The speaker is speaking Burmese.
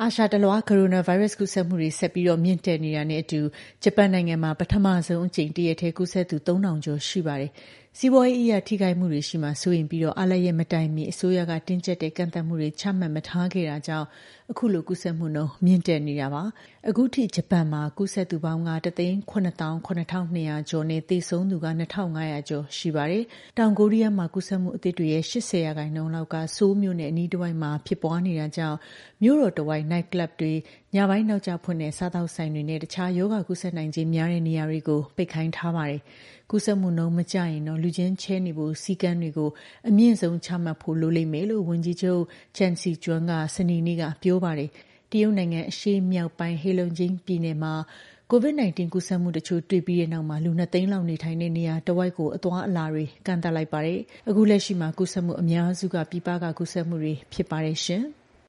အာရှတလွှားကိုရိုနာဗိုင်းရပ်စ်ကူးစက်မှုတွေဆက်ပြီးမြင့်တက်နေတာနဲ့အတူဂျပန်နိုင်ငံမှာပထမဆုံးအကြိမ်တရက်ထဲကူးစက်သူ 3,000 ကျော်ရှိပါတယ်။စီးပွားရေးအရထိခိုက်မှုတွေရှိမှာစိုးရိမ်ပြီးအားလပ်ရက်မတိုင်မီအစိုးရကတင်းကျပ်တဲ့ကန့်သတ်မှုတွေချမှတ်မထားခဲ့တာကြောင့်အခုလိုကူးစက်မှုနှုန်းမြင့်တက်နေတာပါ။အခုထိဂျပန်မှာကူးစက်သူပေါင်းက 1,772,200 ကျော်နဲ့သေဆုံးသူက 2,500 ကျော်ရှိပါတယ်။တောင်ကိုရီးယားမှာကူးစက်မှုအသစ်တွေရဲ့ 80% လောက်ကဆိုးလ်မြို့နဲ့အနီးတစ်ဝိုက်မှာဖြစ်ပွားနေတာကြောင့်မြို့တော်တစ်ဝိုက် နိုက်ကလပ်တွေညပိုင်းနောက်ကျဖွင့်တဲ့စားသောက်ဆိုင်တွေနဲ့တခြားရောဂါကူးစက်နိုင်ခြေများတဲ့နေရာတွေကိုပိတ်ခိုင်းထားပါတယ်။ကူးစက်မှုနှုန်းမကျရင်တော့လူချင်းချဲနေဖို့စည်းကမ်းတွေကိုအမြင့်ဆုံးချမှတ်ဖို့လိုလိမ့်မယ်လို့ဝန်ကြီးချုပ်ချန်စီကျွန်းကစနေနေ့ကပြောပါတယ်။တရုတ်နိုင်ငံအရှေ့မြောက်ပိုင်းဟေလုံဂျင်းပြည်နယ်မှာ COVID-19 ကူးစက်မှုတချို့တွေ့ပြီးတဲ့နောက်လူ 2 သိန်းလောက်နေထိုင်တဲ့နေရာတစ်ဝိုက်ကိုအသွားအလာတွေကန့်သတ်လိုက်ပါတယ်။အခုလက်ရှိမှာကူးစက်မှုအများစုကပြည်ပကကူးစက်မှုတွေဖြစ်ပါတယ်ရှင်။